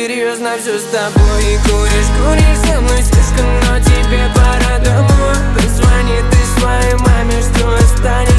серьезно все с тобой. И куришь со мной слишком, но тебе пора домой. Позвони ты своей маме, что останется.